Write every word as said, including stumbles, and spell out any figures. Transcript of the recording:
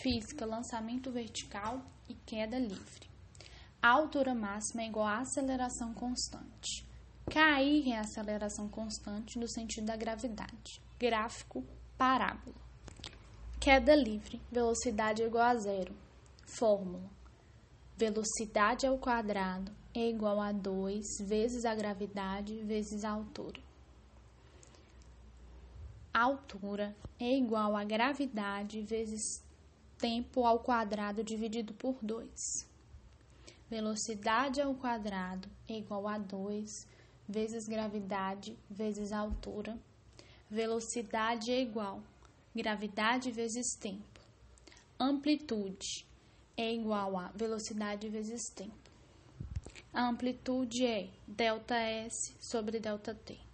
Física, lançamento vertical e queda livre. A altura máxima é igual à aceleração constante. Cair é a aceleração constante no sentido da gravidade. Gráfico, parábola. Queda livre, velocidade é igual a zero. Fórmula: velocidade ao quadrado é igual a dois vezes a gravidade vezes a altura. A altura é igual a gravidade vezes tempo ao quadrado dividido por dois. Velocidade ao quadrado é igual a dois vezes gravidade vezes a altura. Velocidade é igual gravidade vezes tempo. Amplitude é igual a velocidade vezes tempo. A amplitude é delta S sobre delta T.